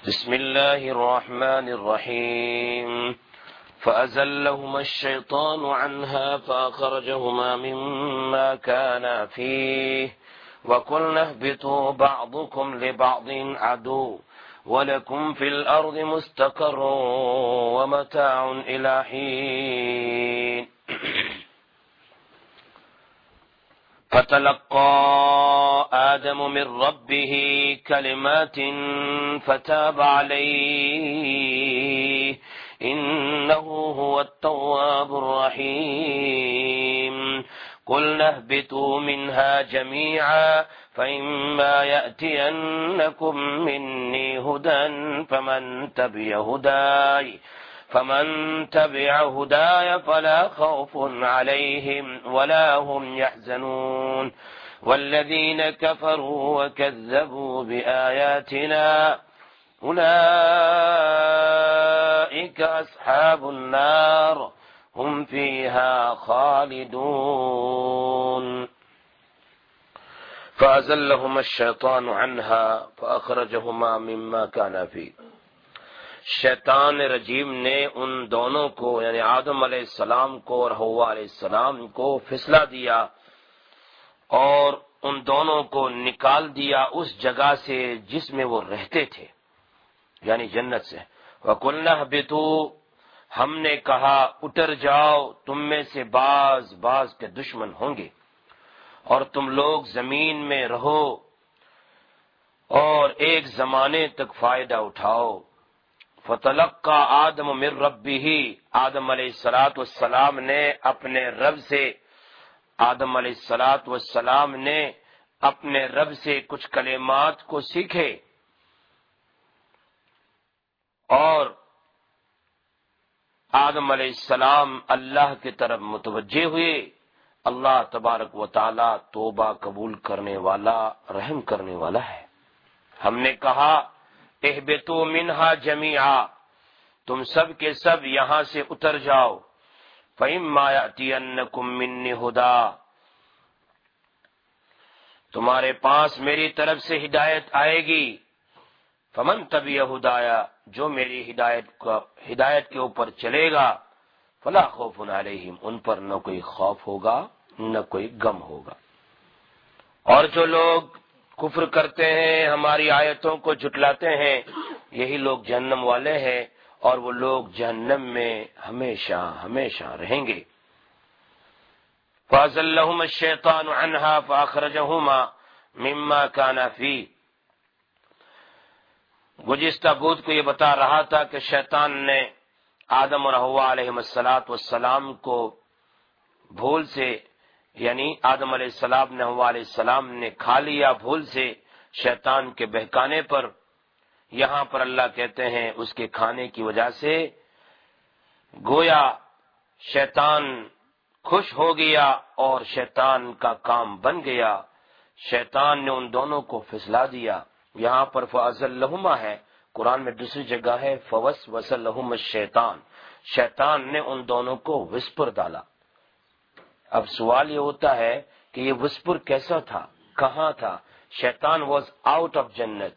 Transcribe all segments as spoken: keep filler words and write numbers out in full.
بسم الله الرحمن الرحيم فأزلهما الشيطان عنها فأخرجهما مما كانا فيه وقلنا اهبطوا بعضكم لبعض عدو ولكم في الأرض مستقر ومتاع إلى حين فتلقى آدم من ربه كلمات فتاب عليه إنه هو التواب الرحيم قلنا اهبطوا منها جميعا فإما يأتينكم مني هدى فمن تبع هداي فمن تبع هداي فلا خوف عليهم ولا هم يحزنون والذين كفروا وكذبوا بآياتنا أولئك أصحاب النار هم فيها خالدون فأزلهما الشيطان عنها فأخرجهما مما كانا فيه. شیطان رجیم نے ان دونوں کو یعنی آدم علیہ السلام کو اور حوا علیہ السلام کو پھسلا دیا اور ان دونوں کو نکال دیا اس جگہ سے جس میں وہ رہتے تھے یعنی جنت سے. وَقُلْنَا اهْبِطُوا ہم نے کہا اتر جاؤ تم میں سے بعض بعض کے دشمن ہوں گے اور تم لوگ زمین میں رہو اور ایک زمانے تک فائدہ اٹھاؤ. فتلقى آدم من ربه آدم علیہ الصلوۃ والسلام نے اپنے رب سے آدم علیہ الصلوۃ والسلام نے اپنے رب سے کچھ کلمات کو سیکھے اور آدم علیہ السلام اللہ کی طرف متوجہ ہوئے. اللہ تبارک و تعالی توبہ قبول کرنے والا رحم کرنے والا ہے. ہم نے کہا اہبطوا منہا جمیعا تم سب کے سب یہاں سے اتر جاؤ. فإما یأتینکم منی ہدی تمہارے پاس میری طرف سے ہدایت آئے گی. فمن تبع ہدایا جو میری ہدایت کو ہدایت کے اوپر چلے گا فلا خوف علیہم ان پر نہ کوئی خوف ہوگا نہ کوئی غم ہوگا. اور جو لوگ کفر کرتے ہیں ہماری آیتوں کو جھٹلاتے ہیں یہی لوگ جہنم والے ہیں اور وہ لوگ جہنم میں ہمیشہ ہمیشہ رہیں گے. فَأَزَلَّهُمَا الشَّيْطَانُ عَنْهَا فَأَخْرَجَهُمَا مِمَّا كَانَ فِيهِ. گزشتہ بود کو یہ بتا رہا تھا کہ شیطان نے آدم اور حوا علیہ السلام کو بھول سے یعنی آدم علیہ السلام نے حوا علیہ السلام نے کھا لیا بھول سے شیطان کے بہکانے پر. یہاں پر اللہ کہتے ہیں اس کے کھانے کی وجہ سے گویا شیطان خوش ہو گیا اور شیطان کا کام بن گیا. شیطان نے ان دونوں کو پھسلا دیا. یہاں پر فَأَزَلَّهُمَا ہے قرآن میں دوسری جگہ ہے فَوَسْوَسَ لَهُمَا الشَّيْطَانُ شیطان نے ان دونوں کو وسپر ڈالا. اب سوال یہ ہوتا ہے کہ یہ وسپر کیسا تھا کہاں تھا؟ شیطان واز آؤٹ آف جنت.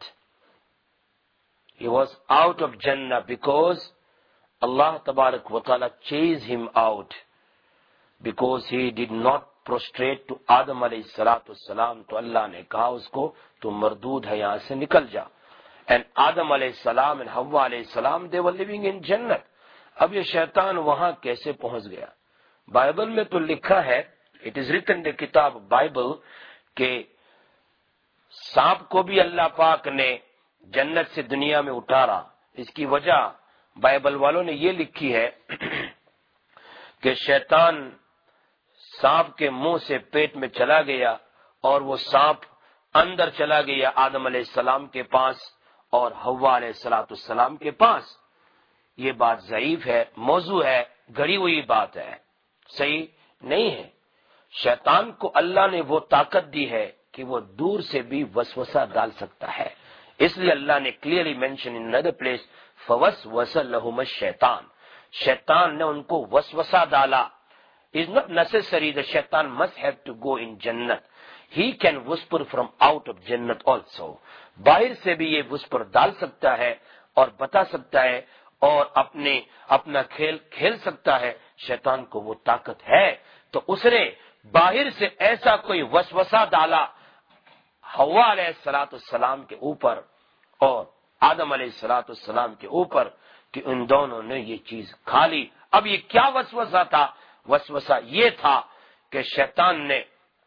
He was out of Jannah because Allah tabarak wa ta'ala chased him out because he did not prostrate to Adam alayhi salatu wassalam. تو اللہ نے کہا اس کو تو مردود ہے یہاں سے نکل جا. And Adam alayhi salam and Hawwa alayhi salam they were living in Jannah. اب یہ شیطان وہاں کیسے پہنچ گیا؟ بائبل میں تو لکھا ہے اٹ از ریٹن دی کتاب بائبل کہ سانپ کو بھی اللہ پاک نے جنت سے دنیا میں اتارا. اس کی وجہ بائبل والوں نے یہ لکھی ہے کہ شیطان سانپ کے منہ سے پیٹ میں چلا گیا اور وہ سانپ اندر چلا گیا آدم علیہ السلام کے پاس اور حوا علیہ السلام کے پاس. یہ بات ضعیف ہے موضوع ہے گھڑی ہوئی بات ہے صحیح نہیں ہے. شیطان کو اللہ نے وہ طاقت دی ہے کہ وہ دور سے بھی وسوسہ ڈال سکتا ہے. اس لیے اللہ نے clearly mention in another place فَوَسْوَسَ لَهُمَا الشَّيْطَانُ شیطان نے ان کو وسوسہ ڈالا. It's not necessary the shaitan must have to go in Jannah. He can whisper from out of Jannah also. باہر سے بھی یہ whisper ڈال سکتا ہے اور بتا سکتا ہے اور اپنے اپنا کھیل کھیل سکتا ہے، شیطان کو وہ طاقت ہے، تو اس نے باہر سے ایسا کوئی وسوسہ ڈالا حوا علیہ الصلوۃ والسلام کے اوپر اور آدم علیہ الصلوۃ والسلام کے اوپر کہ ان دونوں نے یہ چیز کھا لی۔ اب یہ کیا وسوسہ تھا؟ وسوسہ یہ تھا کہ شیطان نے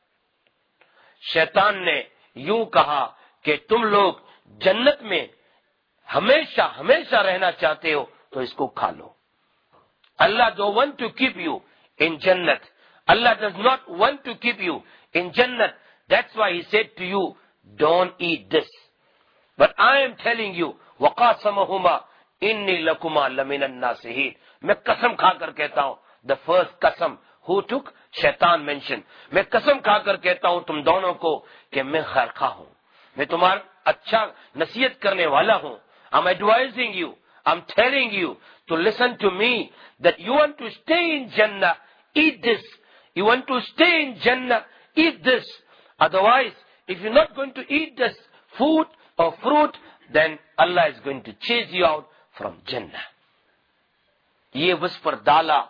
شیطان نے یوں کہا کہ تم لوگ جنت میں ہمیشہ ہمیشہ رہنا چاہتے ہو تو اس کو کھا لو۔ Allah do want to keep you in جنت، Allah does not want to keep you in جنت، that's why he said to you don't eat this, but I am telling you وقاسمہما انی لکما لمن الناصحین، میں قسم کھا کر کہتا ہوں، دا فرسٹ قسم ہو ٹک شیطان مینشن، میں قسم کھا کر کہتا ہوں تم دونوں کو کہ میں خیر خواہ ہوں، میں تمہارا اچھا نصیحت کرنے والا ہوں۔ I'm advising you, I'm telling you to listen to me, that you want to stay in Jannah, eat this. You want to stay in Jannah, eat this. Otherwise, if you're not going to eat this food or fruit, then Allah is going to chase you out from Jannah. یہ وصف پر ڈالا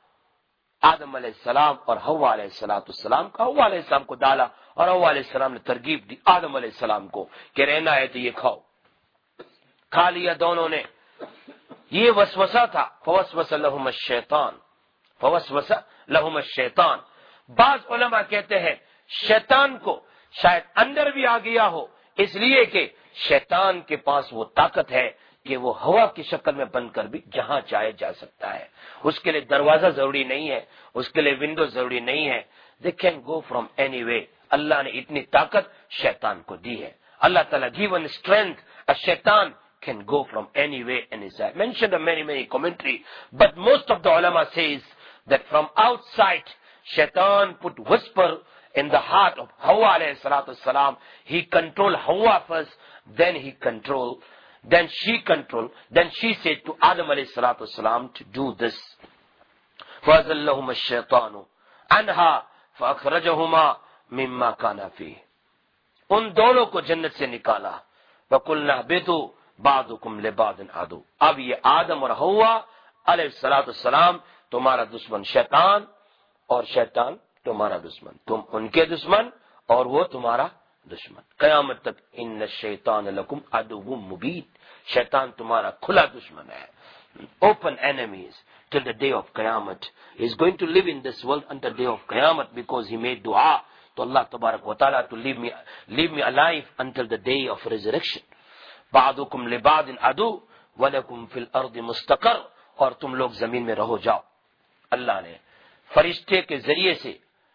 آدم علیہ السلام اور حوا علیہ السلام کا، حوا علیہ السلام کو ڈالا اور حوا علیہ السلام نے ترغیب دی آدم علیہ السلام کو کہ رہنا ہے تو یہ کھاؤ، کھا لیا دونوں نے۔ یہ وسوسہ تھا، فوسوس لہم الشیطان، فوسوس لہم الشیطان۔ بعض علماء کہتے ہیں شیطان کو شاید اندر بھی آ گیا ہو، اس لیے کہ شیطان کے پاس وہ طاقت ہے کہ وہ ہوا کی شکل میں بن کر بھی جہاں چاہے جا سکتا ہے، اس کے لیے دروازہ ضروری نہیں ہے، اس کے لیے ونڈو ضروری نہیں ہے، they can go from any way۔ اللہ نے اتنی طاقت شیطان کو دی ہے، اللہ تعالیٰ given strength a shaitan can go from any way any side. Mentioned in many many commentary, but most of the ulama says that from outside shaitan put whisper in the heart of Hawa alayhi salatu salam. He controlled Hawa first, then he controlled, then she controlled, then she said to Adam alayhi salatu salam to do this. فَأَزَلَّهُمَا الشَّيْطَانُ عَنْهَا فَأَخْرَجَهُمَا مِمَّا كَانَ فِيهِ۔ ان دونوں کو جنت سے نکالا، وَقُلْنَا اهْبِطُوا بعضکم لبعض عدو۔ اب یہ آدم اور حوا علیہ الصلوۃ والسلام تمہارا دشمن شیطان اور شیطان تمہارا دشمن، تم ان کے دشمن اور وہ تمہارا دشمن قیامت تک۔ ان الشیطان لکم عدو مبین، شیطان تمہارا کھلا دشمن ہے، open enemies till the day of Qiyamah. He is going to live in this world until the day of Qiyamah because he made dua to Allah Tabarak wa Ta'ala to leave me, leave me alive until the day of resurrection. بعضکم لبعض عدو ولکم فی الارض مستقر، اور تم لوگ زمین میں رہو جاؤ۔ اللہ نے فرشتے کے ذریعے سے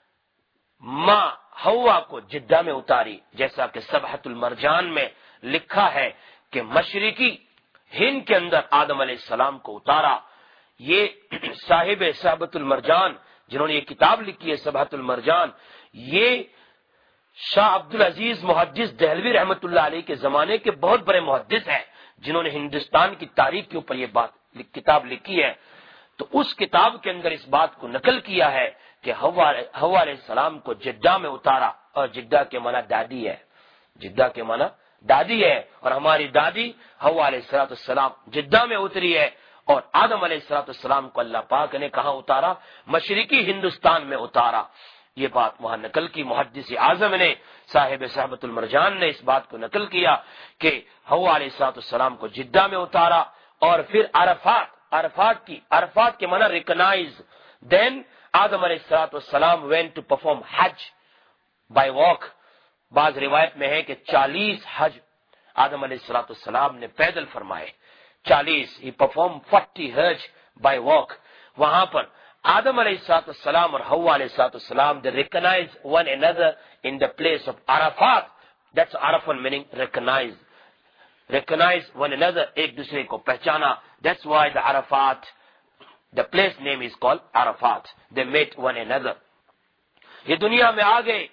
ماں حوا کو جدہ میں اتاری، جیسا کہ سبحۃ المرجان میں لکھا ہے کہ مشرقی ہند کے اندر آدم علیہ السلام کو اتارا۔ یہ صاحب سبحۃ المرجان جنہوں نے یہ کتاب لکھی ہے سبحۃ المرجان، یہ شاہ عبد العزیز محدث دہلوی رحمۃ اللہ علیہ کے زمانے کے بہت بڑے محدث ہیں، جنہوں نے ہندوستان کی تاریخ کے اوپر یہ بات کتاب لکھی ہے۔ تو اس کتاب کے اندر اس بات کو نقل کیا ہے کہ حوا علیہ السلام کو جدہ میں اتارا، اور جدہ کے معنی دادی ہے، جدہ کے معنی دادی ہے، اور ہماری دادی حوا علیہ الصلوۃ والسلام جدہ میں اتری ہے، اور آدم علیہ الصلوۃ والسلام کو اللہ پاک نے کہاں اتارا؟ مشرقی ہندوستان میں اتارا۔ یہ بات وہاں نقل کی محدث اعظم نے، صاحب صحبۃ المرجان نے اس بات کو نقل کیا کہ حوا علیہ الصلوۃ والسلام کو جدہ میں اتارا، اور پھر عرفات عرفات کی عرفات کے معنی ریکگنائز، دین آدم علیہ الصلوۃ والسلام went to perform Hajj by walk۔ بعض روایت میں ہے کہ چالیس حج آدم علیہ الصلوۃ والسلام نے پیدل فرمائے، چالیس، he performed forty Hajj by walk۔ وہاں پر آدم علیہ الصلوۃ والسلام اور حوا علیہ الصلوۃ والسلام they recognize one another in the place of Arafat. That's Arafat meaning recognize, recognize one another، ایک دوسرے کو پہچانا۔ That's why the Arafat, the place name is called Arafat. They met one another. یہ دنیا میں آ گئے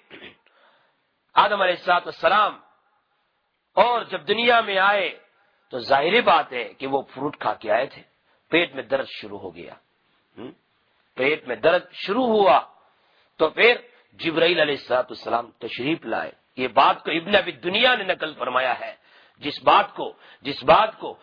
آدم علیہ الصلوۃ والسلام، اور جب دنیا میں آئے تو ظاہری بات ہے کہ وہ فروٹ کھا کے آئے تھے، پیٹ میں درد شروع ہو گیا، پیٹ میں درد شروع ہوا تو پھر جبرائیل علیہ الصلوۃ والسلام تشریف لائے۔ یہ بات کو ابن ابی دنیا نے نقل فرمایا ہے، جس بات کو جس بات کو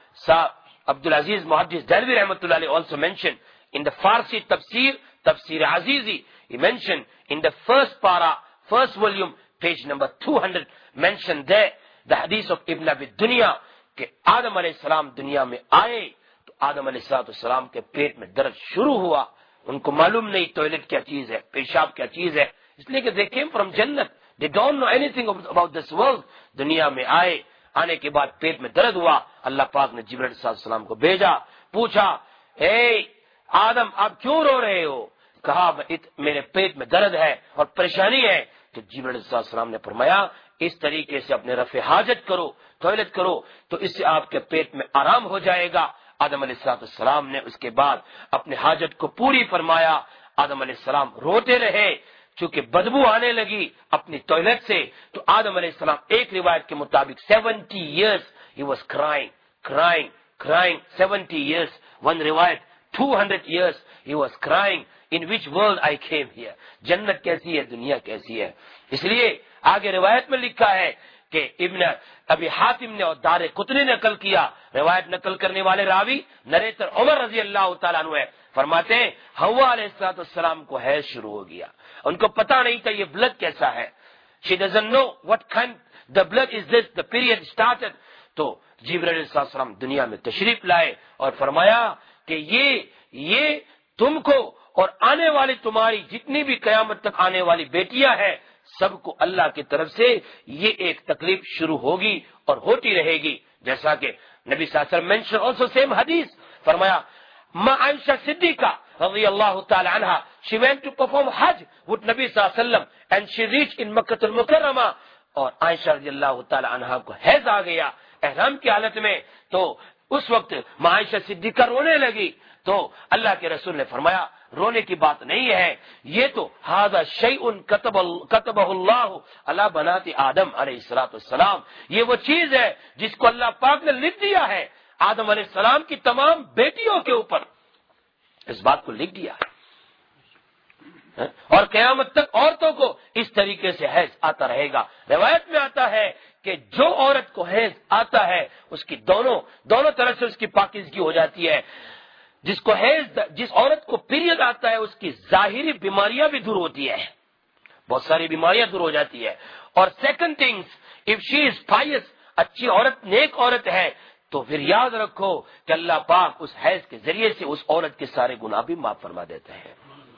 عبد العزیز محدث دہلوی رحمۃ اللہ علیہ also mentioned in the Farsi tafsir, Tafsir Azizi, he mentioned in the first para, first volume, page number two hundred, mentioned there the hadith of Ibn Abi Dunya کہ آدم علیہ السلام دنیا میں آئے تو آدم علیہ السلام کے پیٹ میں درد شروع ہوا. ان کو معلوم نہیں ٹوائلٹ کیا چیز ہے, پیشاب کیا چیز ہے, اس لیے کہ they came from جنت, they don't know anything about this world. دنیا میں آئے, آنے کے بعد پیٹ میں درد ہوا. اللہ پاک نے جبرائیل علیہ السلام کو بھیجا, پوچھا اے آدم آپ کیوں رو رہے ہو؟ کہا میرے پیٹ میں درد ہے اور پریشانی ہے. تو جبرائیل علیہ السلام نے فرمایا اس طریقے سے اپنے رفع حاجت کرو, ٹوائلٹ کرو, تو اس سے آپ کے پیٹ میں آرام ہو جائے گا. آدم علیہ السلام نے اس کے بعد اپنے حاجت کو پوری فرمایا. آدم علیہ السلام روتے رہے چونکہ بدبو آنے لگی اپنی ٹوائلٹ سے. تو آدم علیہ السلام ایک روایت کے مطابق seventy years he was crying, crying, crying, seventy years. One روایت two hundred years he was crying. In which world I came here? جنت کیسی ہے, دنیا کیسی ہے. اس لیے آگے روایت میں لکھا ہے کہ ابن ابی حاتم نے اور دار قطنی نے نقل کیا, روایت نقل کرنے والے راوی نریٹر عمر رضی اللہ تعالیٰ عنہ ہے, فرماتے ہیں حوا علیہ السلام کو حیض شروع ہو گیا. ان کو پتا نہیں تھا یہ بلڈ کیسا ہے. She doesn't know what kind the blood is this, the period started. تو جبرائیل علیہ السلام دنیا میں تشریف لائے اور فرمایا کہ یہ یہ تم کو اور آنے والی تمہاری جتنی بھی قیامت تک آنے والی بیٹیاں ہیں سب کو اللہ کی طرف سے یہ ایک تکلیف شروع ہوگی اور ہوتی رہے گی. جیسا کہ نبی صلی اللہ علیہ وسلم mentioned also same حدیث, فرمایا ما عائشہ صدیقہ رضی اللہ تعالی عنہ she went to perform Hajj with نبی صلی اللہ علیہ وسلم and she reached in مکہ المکرمہ, اور عائشہ رضی اللہ تعالی عنہ کو حیض آ گیا احرام کی حالت میں. تو اس وقت عائشہ صدیقہ رونے لگی. تو اللہ کے رسول نے فرمایا رونے کی بات نہیں ہے, یہ تو ھذا شیء کتبہ اللہ علی بنات آدم علیہ الصلوۃ والسلام, یہ وہ چیز ہے جس کو اللہ پاک نے لکھ دیا ہے آدم علیہ السلام کی تمام بیٹیوں کے اوپر, اس بات کو لکھ دیا ہے. اور قیامت تک عورتوں کو اس طریقے سے حیض آتا رہے گا. روایت میں آتا ہے کہ جو عورت کو حیض آتا ہے اس کی دونوں دونوں طرف سے اس کی پاکیزگی ہو جاتی ہے. جس کو حیض جس عورت کو پیریڈ آتا ہے اس کی ظاہری بیماریاں بھی دور ہوتی ہے, بہت ساری بیماریاں دور ہو جاتی ہے. اور second things of she is pious, اچھی عورت نیک عورت ہے تو پھر یاد رکھو کہ اللہ پاک اس حیض کے ذریعے سے اس عورت کے سارے گناہ بھی معاف فرما دیتے ہیں.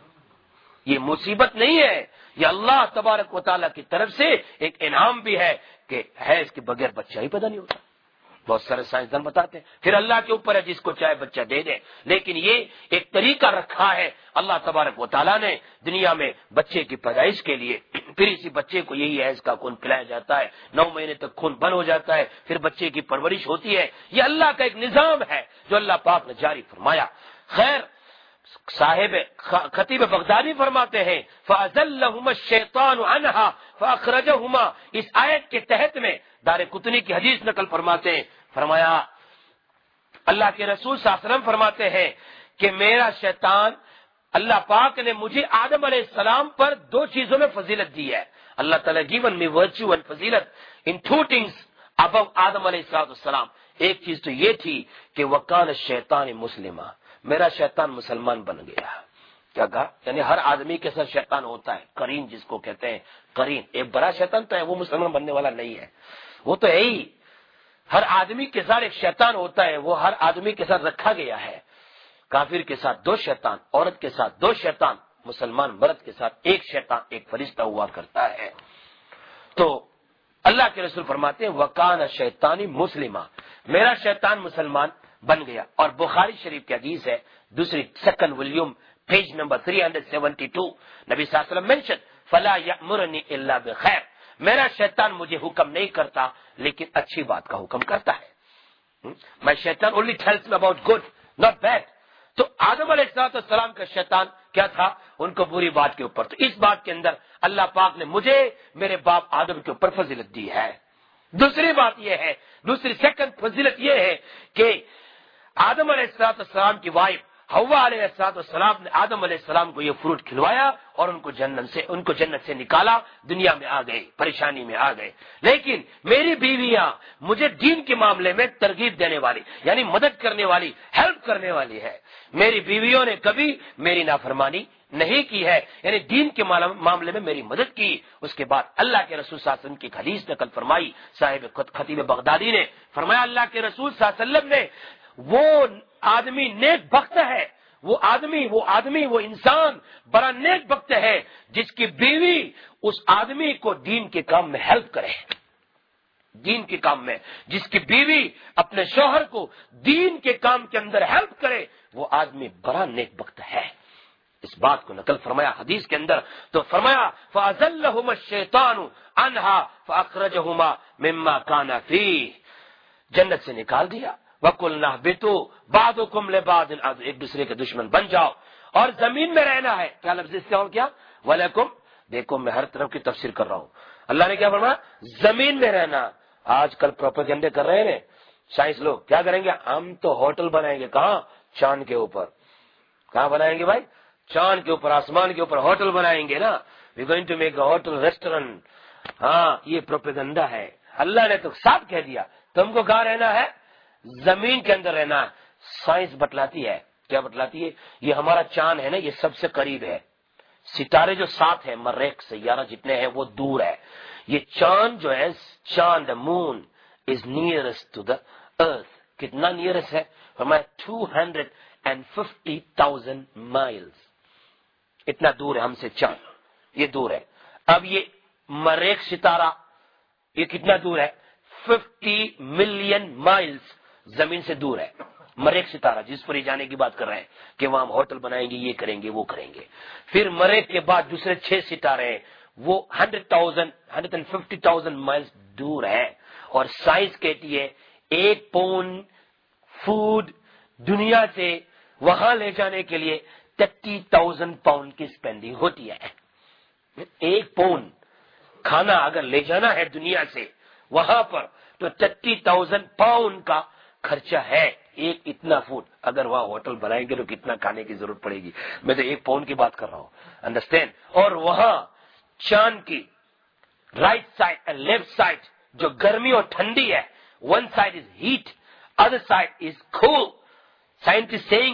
یہ مصیبت نہیں ہے, یہ اللہ تبارک و تعالیٰ کی طرف سے ایک انعام بھی ہے کہ حیض کے بغیر بچہ ہی پیدا نہیں ہوتا. بہت سارے سائنسدان بتاتے ہیں پھر اللہ کے اوپر ہے جس کو چاہے بچہ دے دے, لیکن یہ ایک طریقہ رکھا ہے اللہ تبارک و تعالیٰ نے دنیا میں بچے کی پیدائش کے لیے. پھر اسی بچے کو یہی حیض کا خون پلایا جاتا ہے, نو مہینے تک خون بند ہو جاتا ہے, پھر بچے کی پرورش ہوتی ہے. یہ اللہ کا ایک نظام ہے جو اللہ پاک نے جاری فرمایا. خیر صاحب خطیب بغدادی فرماتے ہیں فَأَزَلَّهُمَا الشَّيْطَانُ عَنْهَا فَأَخْرَجَهُمَا, اس آیت کے تحت میں دار قطنی کی حدیث نقل فرماتے ہیں, فرمایا اللہ کے رسول صلی اللہ علیہ وسلم فرماتے ہیں کہ میرا شیطان, اللہ پاک نے مجھے آدم علیہ السلام پر دو چیزوں میں فضیلت دی ہے. اللہ تعالیٰ given me virtue and فضیلت in two things above آدم علیہ السلام. ایک چیز تو یہ تھی کہ وَقَانَ الشَّيْطَانِ مُسْلِمًا, میرا شیطان مسلمان بن گیا. کیا کہا؟ یعنی ہر آدمی کے ساتھ شیطان ہوتا ہے, قرین جس کو کہتے ہیں قرین. ایک بڑا شیطان تو ہے, وہ مسلمان بننے والا نہیں ہے, وہ تو ہے ہی. ہر آدمی کے ساتھ ایک شیطان ہوتا ہے, وہ ہر آدمی کے ساتھ رکھا گیا ہے. کافر کے ساتھ دو شیطان, عورت کے ساتھ دو شیطان, مسلمان مرد کے ساتھ ایک شیطان, ایک فرشتہ ہوا کرتا ہے. تو اللہ کے رسول فرماتے ہیں وَقَانَ شیطانی مسلمہ, میرا شیطان مسلمان بن گیا. اور بخاری شریف کی حدیث ہے, دوسری سیکنڈ ولیوم پیج نمبر تین سو بہتر, نبی صلی اللہ علیہ وسلم mention فلا یأمرنی الا بخیر, میرا شیطان مجھے حکم نہیں کرتا لیکن اچھی بات کا حکم کرتا ہے. My شیطان only tells me about good, not bad. تو آدم علیہ السلام کا شیطان کیا تھا؟ ان کو بری بات کے اوپر. تو اس بات کے اندر اللہ پاک نے مجھے میرے باپ آدم کے اوپر فضیلت دی ہے. دوسری بات یہ ہے, دوسری سیکنڈ فضیلت یہ ہے کہ آدم علیہ السلام کی وائف حوا علیہ السلام نے آدم علیہ السلام کو یہ فروٹ کھلوایا اور ان کو جنت سے ان کو جنت سے نکالا، دنیا میں آ گئے، پریشانی میں آ گئے. لیکن میری بیویاں مجھے دین کے معاملے میں ترغیب دینے والی، یعنی مدد کرنے والی، ہیلپ کرنے والی ہے. میری بیویوں نے کبھی میری نافرمانی نہیں کی ہے، یعنی دین کے معاملے میں میری مدد کی. اس کے بعد اللہ کے رسول صلی اللہ علیہ وسلم کی حدیث نقل فرمائی صاحب خطیب بغدادی نے، فرمایا اللہ کے رسول صلی اللہ علیہ وسلم نے وہ آدمی نیک بخت ہے، وہ آدمی وہ آدمی وہ انسان بڑا نیک بخت ہے جس کی بیوی اس آدمی کو دین کے کام میں ہیلپ کرے. دین کے کام میں جس کی بیوی اپنے شوہر کو دین کے کام کے اندر ہیلپ کرے، وہ آدمی بڑا نیک بخت ہے. اس بات کو نقل فرمایا حدیث کے اندر، تو فرمایا فَأَزَلَّهُمَا الشَّيْطَانُ عَنْهَا فَأَخْرَجَهُمَا مِمَّا كَانَ فِيهِ، جنت سے نکال دیا. وَقُلْنَا اهْبِطُوا بَعْضُكُمْ لِبَعْضٍ عَدُوٌّ، ایک دوسرے کے دشمن بن جاؤ اور زمین میں رہنا ہے. کیا لفظ اس کا اور کیا؟ وَلَكُمْ، دیکھو میں ہر طرف کی تفسیر کر رہا ہوں. اللہ نے کیا فرمایا؟ زمین میں رہنا. آج کل پروپیگنڈے کر رہے ہیں سائنس لوگ، کیا کریں گے؟ ہم تو ہوٹل بنائیں گے. کہاں؟ چاند کے اوپر. کہاں بنائیں گے بھائی؟ چاند کے اوپر، آسمان کے اوپر ہوٹل بنائیں گے نا. We going to make a hotel restaurant. ہاں یہ پروپیگنڈا ہے. اللہ نے تو صاف کہہ دیا تم کو کہاں رہنا ہے؟ زمین کے اندر رہنا. سائنس بتلاتی ہے، کیا بتلاتی ہے؟ یہ ہمارا چاند ہے نا، یہ سب سے قریب ہے. ستارے جو ساتھ ہیں، مریخ سیارہ جتنے ہیں وہ دور ہے. یہ چاند جو ہے، چاند مون از نیئرسٹ ٹو دا ارتھ. کتنا نیئرسٹ ہے؟ ہمارے two hundred and fifty thousand miles. اتنا دور ہے ہم سے چاند، یہ دور ہے. اب یہ مریخ ستارہ یہ کتنا دور ہے؟ ففٹی ملین مائلس زمین سے دور ہے مریخ ستارہ، جس پر ہی جانے کی بات کر رہے ہیں کہ وہاں ہم ہوٹل بنائیں گے، یہ کریں گے وہ کریں گے. پھر مریخ کے بعد دوسرے چھ ستارے ہیں، وہ hundred thousand hundred and fifty thousand miles دور ہے. اور سائنس کہتی ہے ایک پاؤنڈ فوڈ دنیا سے وہاں لے جانے کے لیے تھرٹی تھاؤزینڈ پاؤنڈ کی اسپینڈنگ ہوتی ہے. ایک پاؤنڈ کھانا اگر لے جانا ہے دنیا سے وہاں پر تو تھرٹی تھاؤزینڈ پاؤنڈ کا خرچہ ہے. ایک اتنا فوڈ اگر وہاں ہوٹل بنائیں گے تو کتنا کھانے کی ضرورت پڑے گی. میں تو ایک پاؤنڈ کی بات کر رہا ہوں، انڈرسٹینڈ. اور وہاں چاند کی right side and left side جو گرمی اور ٹھنڈی ہے، one side is heat, other side is cool. Scientist seeing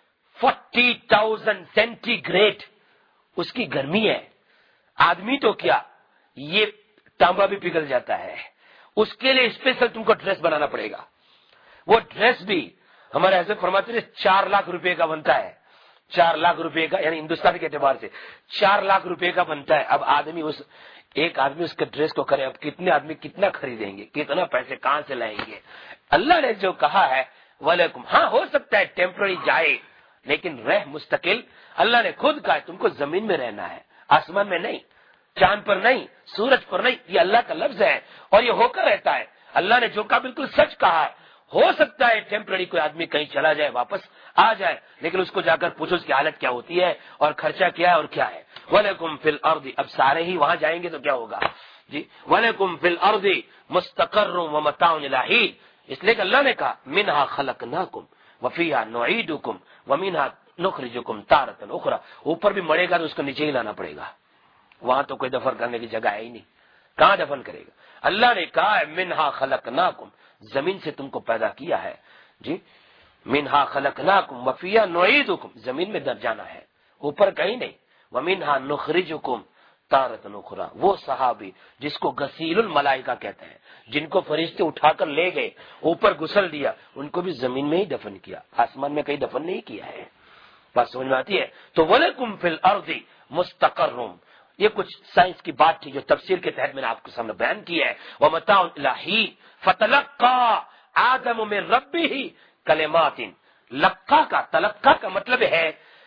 forty thousand centigrade اس کی گرمی ہے. آدمی تو کیا یہ تانبا بھی پگھل جاتا ہے. اس کے لیے اسپیشل تم کو ڈریس بنانا پڑے گا. وہ ڈریس بھی ہمارے حضرت فرماتے ہیں چار لاکھ روپے کا بنتا ہے. چار لاکھ روپے کا، یعنی ہندوستان کے اعتبار سے چار لاکھ روپے کا بنتا ہے. اب آدمی اس ایک آدمی اس کے ڈریس کو کرے، اب کتنے آدمی کتنا خریدیں گے، کتنا پیسے کہاں سے لائیں گے. اللہ نے جو کہا ہے وعلیکم، ہاں ہو سکتا ہے ٹیمپرری جائے لیکن رہ مستقل. اللہ نے خود کہا ہے تم کو زمین میں رہنا ہے، آسمان میں نہیں، چاند پر نہیں، سورج پر نہیں. یہ اللہ کا لفظ ہے اور یہ ہو کر رہتا ہے. اللہ نے جو کہا بالکل سچ کہا ہے. ہو سکتا ہے ٹیمپرری کوئی آدمی کہیں چلا جائے واپس آ جائے، لیکن اس کو جا کر پوچھو اس کی حالت کیا ہوتی ہے اور خرچہ کیا ہے اور کیا ہے. وَلَكُمْ فِي الْأَرْضِ، اب سارے ہی وہاں جائیں گے تو کیا ہوگا جی. وَلَكُمْ فِي الْأَرْضِ مُسْتَقَرٌّ وَمَتَاعٌ إِلَىٰ حِينٍ، اس لیے کہ اللہ نے کہا مِنْهَا خَلَقْنَاكُمْ وَفِيهَا نُعِيدُكُمْ وَمِنْهَا نُخْرِجُكُمْ تَارَةً أُخْرَىٰ. اوپر بھی مڑے گا تو اس کو نیچے ہی لانا پڑے گا. وہاں تو کوئی دفن کرنے کی جگہ ہے ہی نہیں، کہاں دفن کرے گا. اللہ نے کہا ہے منہا خلقناکم، زمین سے تم کو پیدا کیا ہے جی. منہا خلقناکم وفیہا نعیدکم، زمین میں در جانا ہے، اوپر کہیں نہیں. ومنہا نخرجکم تارۃ اخری، وہ صحابی جس کو غسیل الملائکہ کہتے ہیں، جن کو فرشتے اٹھا کر لے گئے اوپر غسل دیا، ان کو بھی زمین میں ہی دفن کیا، آسمان میں کہیں دفن نہیں کیا ہے. بات سمجھ میں آتی ہے. تو وَلَكُمْ فِي الْأَرْضِ مُسْتَقَرٌّ، یہ کچھ سائنس کی بات تھی جو تفسیر کے تحت میں نے آپ کو سامنے بیان کی ہے. وَمَتَاعٌ إِلَىٰ حِينٍ فَتَلَقَّىٰ آدَمُ مِن رَبِّهِ کلمات. لقا کا تلقا کا مطلب ہے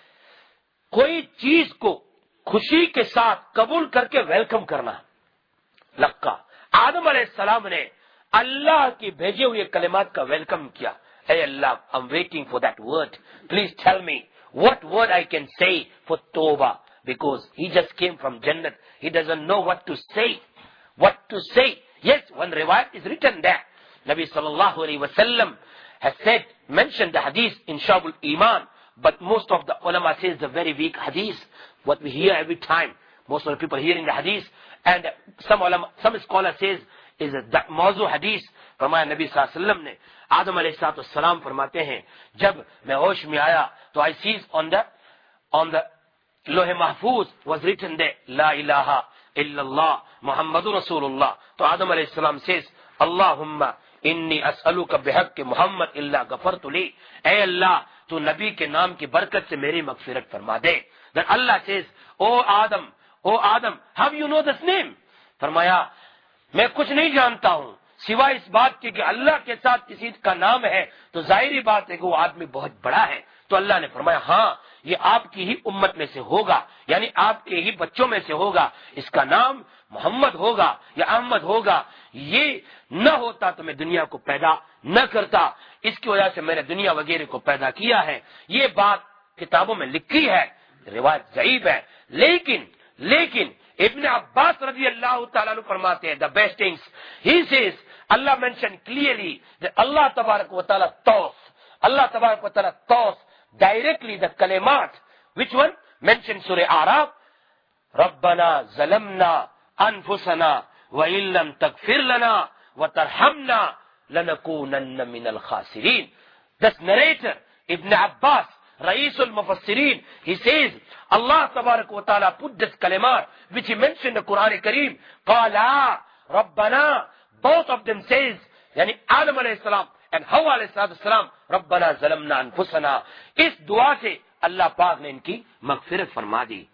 کوئی چیز کو خوشی کے ساتھ قبول کر کے ویلکم کرنا. لقا، آدم علیہ السلام نے اللہ کی بھیجے ہوئے کلمات کا ویلکم کیا. اے اللہ، I'm waiting for that word. Please tell me what word I can say for Tawbah. Because he just came from Jannat. He doesn't know what to say. What to say. Yes, one riwayat is written there. Nabi sallallahu alayhi wa sallam has said, mentioned the hadith in Shabul Iman, but most of the ulama says the very weak hadith, what we hear every time, most of the people hearing the hadith, and some ulama, some scholar says is a mawzu hadith. فرمایا نبی صلی اللہ علیہ وسلم نے آدم علیہ السلام فرماتے ہیں جب میں ہوش میں آیا تو I sees on the on the لوح محفوظ was written there لا الہ الا اللہ محمد رسول اللہ. تو آدم علیہ السلام says اللہم انی اسألوک بحق محمد الا غفرت لی. اے اللہ تو نبی کے نام کی برکت سے میری مغفرت فرما دے. Then Allah says O Adam O Adam how you know this name. فرمایا میں کچھ نہیں جانتا ہوں سوائے اس بات کے کہ اللہ کے ساتھ کسی کا نام ہے تو ظاہری بات ہے کہ وہ آدمی بہت بڑا ہے. تو اللہ نے فرمایا ہاں یہ آپ کی ہی امت میں سے ہوگا, یعنی آپ کے ہی بچوں میں سے ہوگا, اس کا نام محمد ہوگا یا احمد ہوگا. یہ نہ ہوتا تو میں دنیا کو پیدا نہ کرتا, اس کی وجہ سے میں نے دنیا وغیرہ کو پیدا کیا ہے. یہ بات کتابوں میں لکھی ہے, روایت ضعیف ہے, لیکن لیکن ابن عباس رضی اللہ تعالیٰ عنہ فرماتے ہیں the best things he says Allah mentioned clearly that Allah tabarak wa ta'ala taught Allah tabarak wa ta'ala taught directly the kalimat which one mentioned Surah Araf Rabbana zalamna anfusana wa illam taghfir lana wa tarhamna lanakunanna minal khasirin. This narrator Ibn Abbas Ra'isul Mufassirin, he says Allah tabarak wa ta'ala put this kalimat which he mentioned in the Quran Kareem, Qala Rabbana, both of them says, yani Adam alayhi salam and Hawa alayhi salam, Rabbana zalamna anfusana. اس دعا سے اللہ پاک نے ان کی مغفرت فرما دی.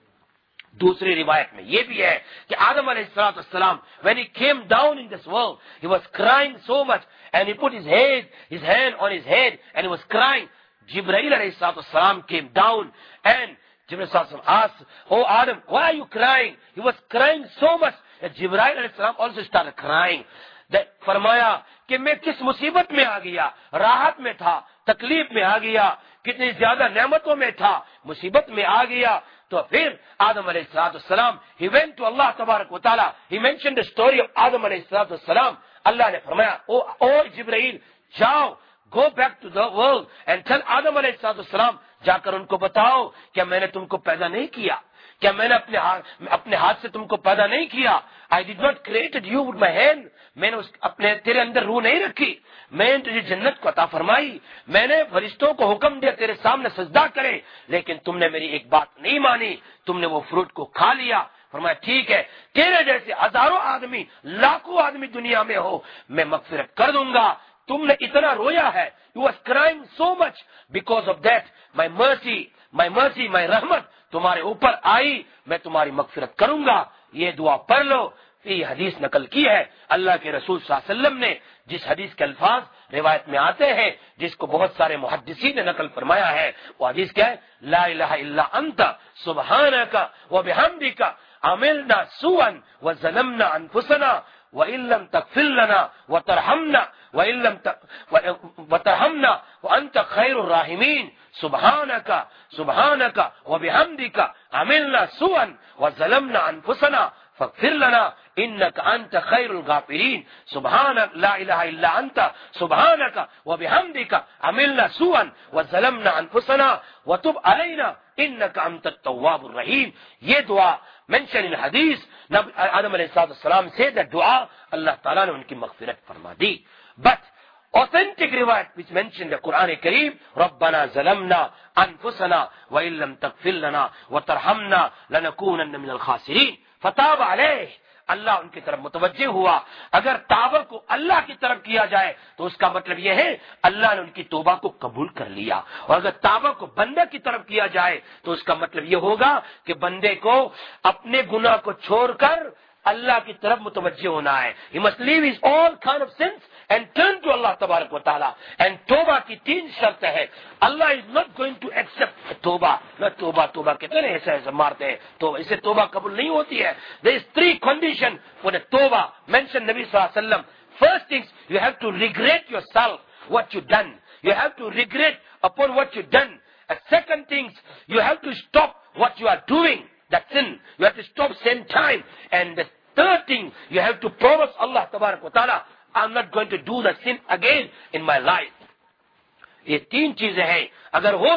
دوسری روایت میں یہ بھی ہے کہ آدم علیہ السلام when he came down in this world he was crying so much and he put his head his hand on his head and he was crying. Jibreel alayhi salam came down and Jibreel asked, oh Adam, why are you crying? He was crying so much that Jibreel alayhi salam also started crying. That فرمایا کہ میں کس مصیبت میں آ گیا, راحت میں تھا, تکلیف میں آ گیا, کتنی زیادہ نعمتوں میں تھا, مصیبت میں آ گیا. تو پھر آدم علیہ السلام he went to Allah tabarak wa ta'ala, he mentioned the story of Adam alayhi السلام. اللہ نے فرمایا او او جبرائیل جاؤ, go back to the world and tell Adam alayhi السلام, جا کر ان کو بتاؤ کیا میں نے تم کو پیدا نہیں کیا, کیا میں نے اپنے ہاتھ اپنے ہاتھ سے تم کو پیدا نہیں کیا. I did not created you with my hand. میں نے اس اپنے تیرے اندر روح نہیں رکھی, میں نے تجھے جنت کو عطا فرمائی, میں نے فرشتوں کو حکم دیا تیرے سامنے سجدہ کرے, لیکن تم نے میری ایک بات نہیں مانی, تم نے وہ فروٹ کو کھا لیا. فرمایا ٹھیک ہے, تیرے جیسے ہزاروں آدمی لاکھوں آدمی دنیا میں ہو میں مغفرت کر دوں گا. تم نے اتنا رویا ہے, you was crying so much, because of that my mercy my mercy my رحمت تمہارے اوپر آئی, میں تمہاری مغفرت کروں گا. یہ دعا پڑھ لو. یہ حدیث نقل کی ہے اللہ کے رسول صلی اللہ علیہ وسلم نے, جس حدیث کے الفاظ روایت میں آتے ہیں, جس کو بہت سارے محدثین نے نقل فرمایا ہے. وہ حدیث کیا ہے, لا الہ الا انت سبحانک وبحمدک عملنا سوءا وظلمنا انفسنا وَإِن لَّمْ تَغْفِرْ لَنَا وَتَرْحَمْنَا وَإِن لَّمْ وَتَرْحَمْنَا وَأَنتَ خَيْرُ الرَّاحِمِينَ سُبْحَانَكَ سُبْحَانَكَ وَبِحَمْدِكَ عَمِلْنَا سُوءًا وَظَلَمْنَا أَنفُسَنَا فاغفر لنا انك انت خير الغافرين سبحانك لا اله الا انت سبحانك وبحمدك عملنا سوءا وظلمنا انفسنا وتب علينا انك انت التواب الرحيم. یہ دعا منشن ان حدیث آدم علیہ السلام سے دعا اللہ تعالیٰ نے ان کی مغفرت فرما دی. But authentic riwayat which mentioned the Quran Kareem, ربنا ظلمنا انفسنا وان لم تغفر لنا وترحمنا لنكونن من الخاسرين فتاب علیہ, اللہ ان کی طرف متوجہ ہوا. اگر توبہ کو اللہ کی طرف کیا جائے تو اس کا مطلب یہ ہے اللہ نے ان کی توبہ کو قبول کر لیا, اور اگر توبہ کو بندے کی طرف کیا جائے تو اس کا مطلب یہ ہوگا کہ بندے کو اپنے گناہ کو چھوڑ کر اللہ کی طرف متوجہ ہونا ہے. He must leave his all kind of sins and turn to Allah تبارک و تعالی. And توبہ کی تین شرط ہے. Allah is not going to accept توبہ. نہ توبہ توبہ کہتے ہیں ایسا ایسا مارتے ہیں تو اسے توبہ قبول نہیں ہوتی ہے. There is three conditions for the توبہ mentioned نبی صلی اللہ علیہ وسلم. First things, you have to regret yourself what you done. You have to regret upon what you done. And second things, you have to stop what you are doing. That sin, you have to stop same time. And the third thing, you have to promise Allah tabarak wa ta'ala, I'm not going to do the sin again in my life. یہ تین چیزیں ہیں, اگر ہوگی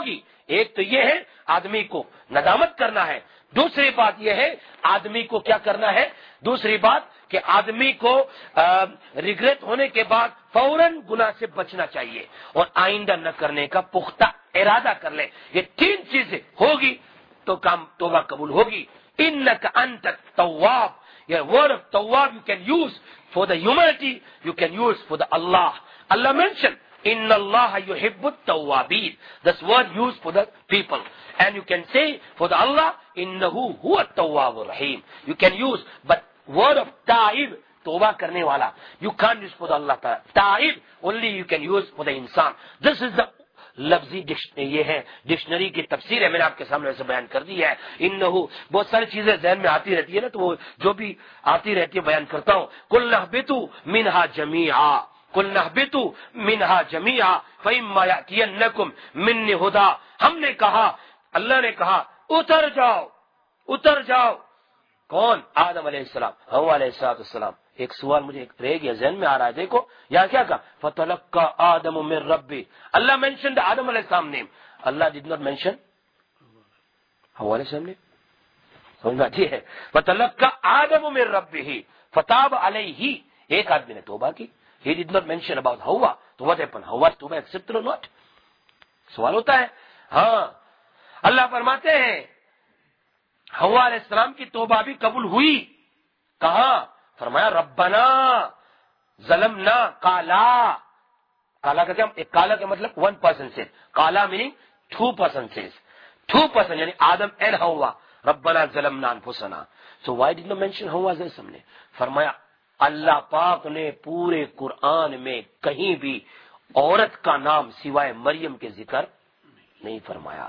ایک تو یہ ہے آدمی کو ندامت کرنا ہے، دوسری بات یہ ہے آدمی کو کیا کرنا ہے، دوسری بات کہ آدمی کو ریگریٹ ہونے کے بعد فوراً گناہ سے بچنا چاہیے اور آئندہ نہ کرنے کا پختہ ارادہ کر لے. یہ تین چیزیں ہوگی تو کام توبہ قبول ہوگی. انک انت التواب. Your word of tawwab you can use for the humanity, you can use for the Allah. Allah mentioned, Inna Allah yuhibbu tawwabin. This word used for the people. And you can say for the Allah, Innahu huwa tawwabur rahim. You can use, but word of ta'ib, توبہ کرنے والا, you can't use for the Allah Ta'ala. Ta'ib, only you can use for the insan. This is the لفظی یہ ہے dictionary کی تفسیر ہے, میں نے آپ کے سامنے ایسے بیان کر دی ہے. انہو بہت ساری چیزیں ذہن میں آتی رہتی ہے نا, تو وہ جو بھی آتی رہتی ہے بیان کرتا ہوں. قل نہبطوا منہا جمیعا, قل نہبطوا منہا جمیعا فإما یأتینکم منی ہدی. ہم نے کہا, اللہ نے کہا اتر جاؤ, اتر جاؤ. کون؟ آدم علیہ السلام, حوا علیہ السلام. ایک سوال مجھے رہ گیا ذہن میں آ رہا ہے, دیکھو یہاں کیا کہا, فتلقى آدم من ربی. اللہ مینشنڈ آدم علیہ السلام نیم, اللہ ڈڈ ناٹ مینشن حوا علیہ السلام نیم. سمجھ میں آتی ہے؟ فتلقى آدم من ربہ فتاب علیہ. ایک آدمی نے توبہ کی, he did not mention about حوا. تو what happened? حوا توبہ accepted or not؟ سوال ہوتا ہے. ہاں, اللہ فرماتے ہیں حوا علیہ السلام کی توبہ بھی قبول ہوئی. کہاں؟ فرمایا ربنا ظلمنا. کالا, کالا کا کیا, ایک کالا کا مطلب ون پرسن سے, کالا میننگ ٹو پرسن سے, ٹو پرسن یعنی آدم اینڈ حوا. ربنا ظلمنا انفسنا. So why did not mention حوا علیہ السلام نے؟ فرمایا اللہ پاک نے پورے قرآن میں کہیں بھی عورت کا نام سوائے مریم کے ذکر نہیں فرمایا,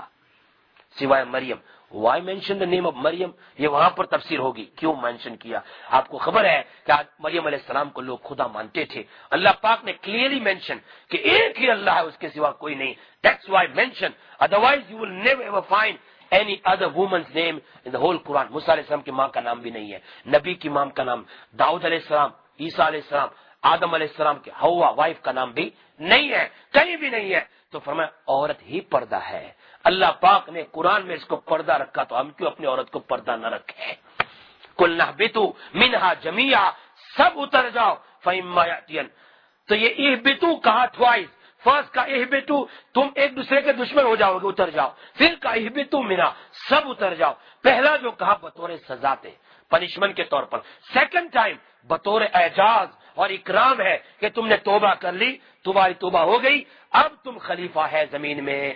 سوائے مریم. Why mention the name of مریم؟ یہ وہاں پر تفسیر ہوگی کیوں مینشن کیا. آپ کو خبر ہے کہ آج مریم علیہ السلام کو لوگ خدا مانتے تھے, اللہ پاک نے کلیئرلی مینشن کہ ایک ہی اللہ ہے, اس کے سوا کوئی نہیں. That's why mention, otherwise you will never ever find any other woman's name in the whole Quran. موسیٰ علیہ السلام کی ماں کا نام بھی نہیں ہے, نبی کی ماں کا نام, داؤد علیہ السلام, عیسیٰ علیہ السلام, آدم علیہ السلام کے حوا وائف کا نام بھی نہیں ہے, کہیں بھی نہیں ہے. تو فرمایا عورت ہی پردہ ہے. اللہ پاک نے قرآن میں اس کو پردہ رکھا, تو ہم کیوں اپنی عورت کو پردہ نہ رکھیں؟ قل نہبطوا منہا جمیعا, سب اتر جاؤ. فإما یأتین, تو یہ اہبطوا کہا ٹوائس. فرسٹ کا اہبطوا, تم ایک دوسرے کے دشمن ہو جاؤ گے, اتر جاؤ. پھر کا اہبطوا منہا, سب اتر جاؤ. پہلا جو کہا بطور سزا تھے, پنشمنٹ کے طور پر. سیکنڈ ٹائم بطور اعجاز اور اکرام ہے کہ تم نے توبہ کر لی, تمہاری توبہ ہو گئی, اب تم خلیفہ ہے زمین میں.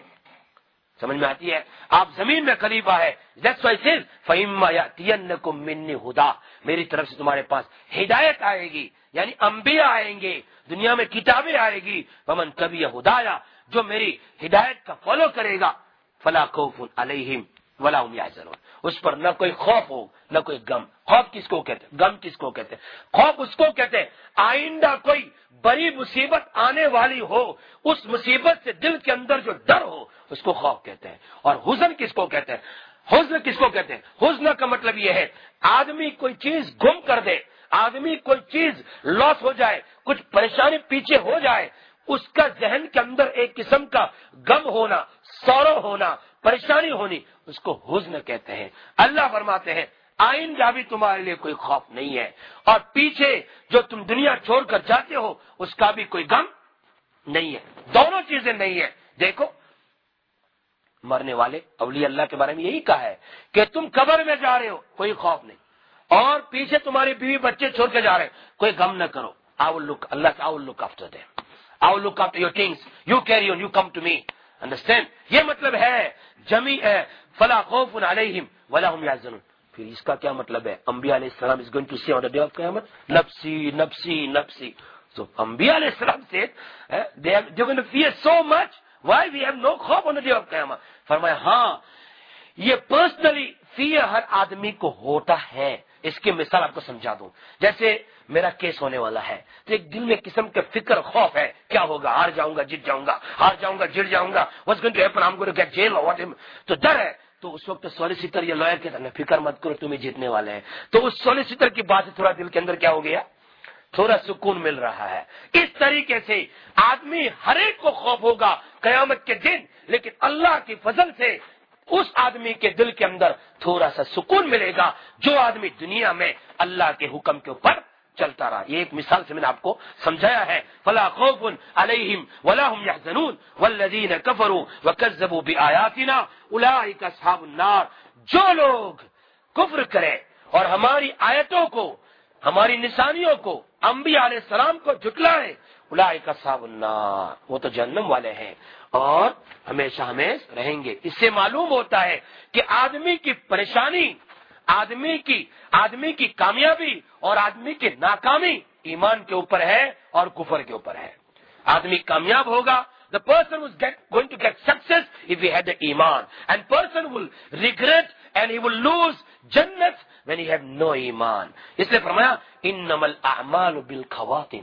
سمجھ میں آتی ہے؟ آپ زمین میں خلیفہ ہے. That's why it says فَإِمَّا يَأْتِيَنَّكُم مِّنِّي هُدًى, میری طرف سے تمہارے پاس ہدایت آئے گی, یعنی انبیاء آئیں گے, دنیا میں کتابیں آئے گی. فَمَن تَبِعَ هُدَايَ, جو میری ہدایت کا فالو کرے گا, فَلَا خَوْفٌ عَلَيْهِمْ وَلَا هُمْ يَحْزَنُونَ, اس پر نہ کوئی خوف ہو نہ کوئی غم. خوف کس کو کہتے ہیں؟ غم کس کو کہتے ہیں؟ خوف اس کو کہتے ہیں آئندہ کوئی بڑی مصیبت آنے والی ہو, اس مصیبت سے دل کے اندر جو ڈر ہو, اس کو خوف کہتے ہیں. اور حزن کس کو کہتے ہیں؟ حزن کس کو کہتے ہیں؟ حزن کا مطلب یہ ہے آدمی کوئی چیز گم کر دے, آدمی کوئی چیز لاس ہو جائے, کچھ پریشانی پیچھے ہو جائے, اس کا ذہن کے اندر ایک قسم کا غم ہونا, سورو ہونا, پریشانی ہونی, اس کو حزن کہتے ہیں. اللہ فرماتے ہیں آئندہ بھی تمہارے لیے کوئی خوف نہیں ہے, اور پیچھے جو تم دنیا چھوڑ کر جاتے ہو اس کا بھی کوئی غم نہیں ہے. دونوں چیزیں نہیں ہیں. دیکھو مرنے والے اولیاء اللہ کے بارے میں یہی کہا ہے کہ تم قبر میں جا رہے ہو, کوئی خوف نہیں, اور پیچھے تمہاری بیوی بچے چھوڑ کے جا رہے ہیں, کوئی غم نہ کرو. I will look, Allah said, I will look after them. I will look after your things. You carry on, you come to me. Understand? یہ مطلب ہے جمی ہے فلا خوف علیہم ولا هم يحزنون. پھر اس کا کیا مطلب ہے؟ انبیاء علیہ السلام is going to say on the day of قیامت نفسی نفسی نفسی. So انبیاء علیہ السلام said uh, they are they're going to fear so much. Why we have no خوف on the day of قیامت؟ فرمایا ہاں یہ پرسنلی فیئر ہر آدمی کو ہوتا ہے. اس کی مثال آپ کو سمجھا دوں. جیسے میرا کیس ہونے والا ہے تو ایک دل میں قسم کا فکر خوف ہے, کیا ہوگا, ہار جاؤں گا جیت جاؤں گا, ہار جاؤں گا جیت جاؤں گا, what's going to happen, I'm going to get jail or what. تو ڈر ہے. تو اس وقت سولیسیٹر یا لائر کہتا ہے فکر مت کرو تمہیں جیتنے والے ہیں. تو اس سولیسیٹر کی بات سے تھوڑا دل کے اندر کیا ہو گیا, تھوڑا سکون مل رہا ہے. اس طریقے سے آدمی ہر ایک کو خوف ہوگا قیامت کے دن, لیکن اللہ کی فضل سے اس آدمی کے دل کے اندر تھوڑا سا سکون ملے گا جو آدمی دنیا میں اللہ کے حکم کے اوپر چلتا رہا. یہ ایک مثال سے میں نے آپ کو سمجھایا ہے. فلا خوف علیہم ولا هم يحزنون والذین کفروا وکذبوا بآیاتنا اولئک اصحاب النار. جو لوگ کفر کرے اور ہماری آیتوں کو، ہماری نشانیوں کو، انبیاء علیہ السلام کو جھٹلائے، اولئک اصحاب النار، وہ تو جہنم والے ہیں اور ہمیشہ ہمیشہ رہیں گے. اس سے معلوم ہوتا ہے کہ آدمی کی پریشانی، آدمی کی آدمی کی کامیابی اور آدمی کی ناکامی ایمان کے اوپر ہے اور کفر کے اوپر ہے. آدمی کامیاب ہوگا. The person who's get, going to get success if he had the iman, and person will regret and he will lose jannat when he have no iman. اس نے فرمایا انما الاعمال بالخواتم.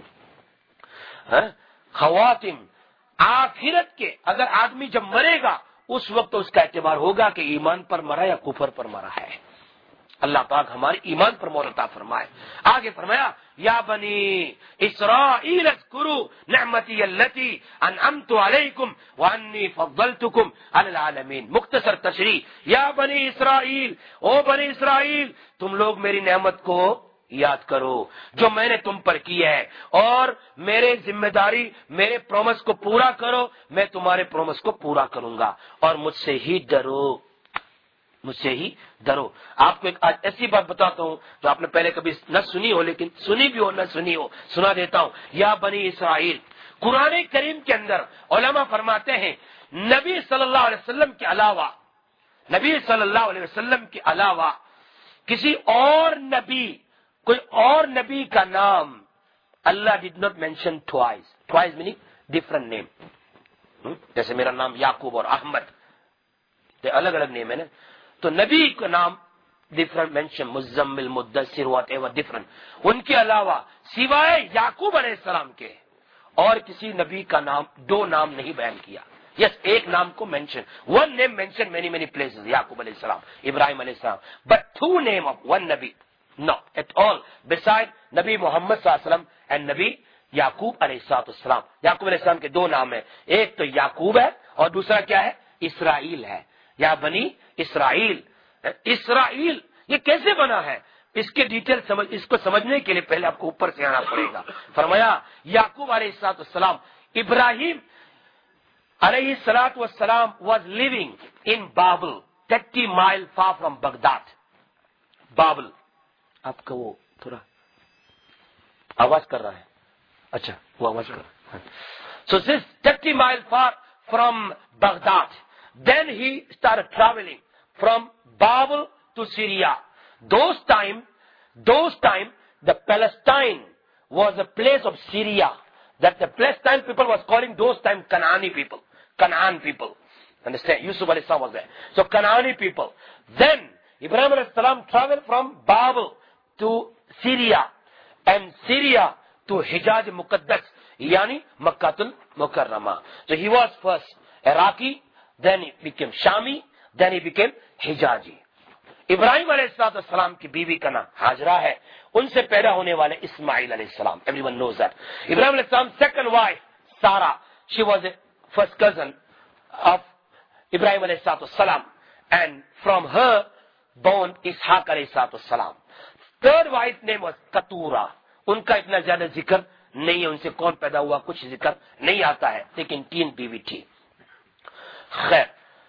خواتم آخرت کے، اگر آدمی جب مرے گا اس وقت اس کا اعتبار ہوگا کہ ایمان پر مرا یا کفر پر مرا ہے. اللہ پاک ہمارے ایمان پر مہر عطا فرمائے. آگے فرمایا یا بنی اسرائیل اذکروا نعمتی التی انعمت علیکم وانی فضلتکم علی العالمین. مختصر تشریح، یا بنی اسرائیل، او بنی اسرائیل تم لوگ میری نعمت کو یاد کرو جو میں نے تم پر کی ہے، اور میرے ذمہ داری، میرے پرومس کو پورا کرو، میں تمہارے پرومس کو پورا کروں گا، اور مجھ سے ہی ڈرو، مجھ سے ہی ڈرو. آپ کو ایک آج ایسی بات بتاتا ہوں جو آپ نے پہلے کبھی نہ سنی ہو، لیکن سنی بھی ہو نہ سنی ہو، سنا دیتا ہوں. یا بنی اسرائیل، قرآن کریم کے اندر علماء فرماتے ہیں نبی صلی اللہ علیہ وسلم کے علاوہ، نبی صلی اللہ علیہ وسلم کے علاوہ کسی اور نبی، کوئی اور نبی کا نام Allah did not mention twice. Twice meaning different name. جیسے میرا نام یعقوب اور احمد، الگ الگ نیم ہے نا، تو نبی کا نام ڈفرنٹ مینشن، مزمل، مدثر، واٹ ایور ڈفرنٹ. ان کے علاوہ سوائے یعقوب علیہ السلام کے اور کسی نبی کا نام، دو نام نہیں بیان کیا. یس yes, ایک نام کو mention, one name mention many many places, یعقوب علیہ السلام، ابراہیم علیہ السلام، but two name of one نبی نو ایٹ آل بسائڈ نبی محمد صلی اللہ علیہ وسلم اینڈ نبی یعقوب علیہ السلام. یعقوب علیہ السلام کے دو نام ہیں، ایک تو یعقوب ہے اور دوسرا کیا ہے؟ اسرائیل ہے. یا بنی اسرائیل. اسرائیل یہ کیسے بنا ہے؟ اس کے ڈیٹیل سمجھ، اس کو سمجھنے کے لیے پہلے آپ کو اوپر سے آنا پڑے گا. فرمایا یعقوب علیہ السلام، ابراہیم علیہ الصلوۃ والسلام واز لیونگ ان بابل thirty mile far from Baghdad. بابل، آپ کا وہ تھوڑا آواز کر رہا ہے، اچھا وہ آواز کر رہا ہے. So this thirty mile far from Baghdad. Then he started traveling from Babel to Syria. Those time, those time, the Palestine was a place of Syria. That the Palestine people was calling those time Canaani people. Canaan people. Understand? Yusuf alayhi salam was there. So Canaani people. Then Ibrahim alayhi salam traveled from Babel to Syria. And Syria to Hijaz Muqaddas. Yani Makkatul Mukarramah. So he was first Iraqi. Then he became Shami, then he became Hijazi. ابراہیم علیہ السلام کی بیوی کا نام ہاجرہ ہے، ان سے پیدا ہونے والے اسماعیل علیہ السلام. Everyone knows that. ابراہیم علیہ السلام second wife Sarah, she was a first cousin of Ibrahim علیہ السلام, and from her born Ishaq علیہ السلام. Third wife name was Keturah. ان کا اتنا زیادہ ذکر نہیں ہے، ان سے کون پیدا ہوا کچھ ذکر نہیں آتا ہے، لیکن تین بیوی تھی. خیر،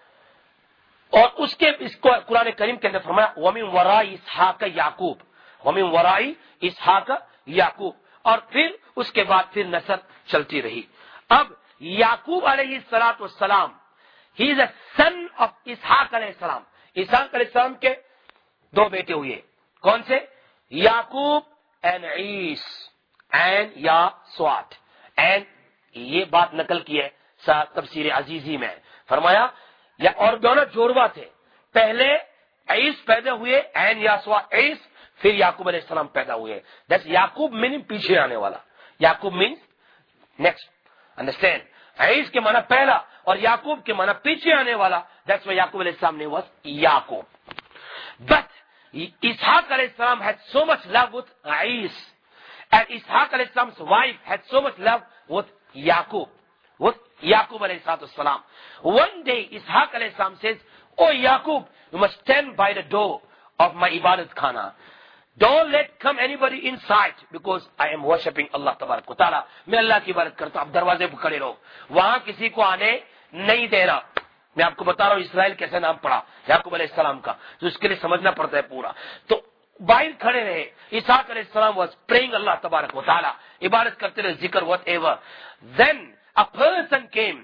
اور اس کے اس کو قرآن کریم کے اندر فرمایا وَمِن وَرَاءِ اسحاق یعقوب، وَمِن وَرَاءِ اسحاق یعقوب، اور پھر اس کے بعد پھر نسل چلتی رہی. اب یعقوب علیہ الصلوۃ والسلام ہی از اے سن آف اسحاق علیہ السلام. اسحاق علیہ السلام کے دو بیٹے ہوئے، کون سے؟ یعقوب اینڈ عیس اینڈ یا سوات. اینڈ یہ بات نقل کی ہے تفسیر عزیزی میں، فرمایا یا اور دونوں جوڑوا تھے، پہلے عیس پیدا ہوئے این یاسوا عیس، پھر یعقوب علیہ السلام پیدا ہوئے. دیٹس یعقوب میننگ پیچھے آنے والا، یعقوب مینس نیکسٹ. انڈرسٹینڈ؟ عیس کے معنی پہلا اور یعقوب کے معنی پیچھے آنے والا. دیٹس وائی یعقوب علیہ السلام نے واز یعقوب. بٹ اسحاق علیہ السلام had so much love with عیس, and Ishaq علیہ السلام's wife had so much love with Yaqub. was Yaqub alayhi salatu wasalam. One day, Ishaq alayhi salam says, "Oh Yaqub, you must stand by the door of my ibadat khana. Don't let come anybody inside because I am worshipping Allah tabarak wa ta'ala. मैं अल्लाह की इबादत करता हूँ, आप दरवाजे पर खड़े रहो, वहां किसी को आने नहीं दे रहा." मैं आपको बता रहा हूँ इसराइल कैसे नाम पड़ा याकूब अलैहिस्सलाम का, तो इसके लिए समझना पड़ता है पूरा। तो बाहर खड़े रहे, इसहाक अलैहिस्सलाम वाज प्रेइंग अल्लाह तबारक व तआला, इबादत करते रहे, जिक्र whatever. Then a person came,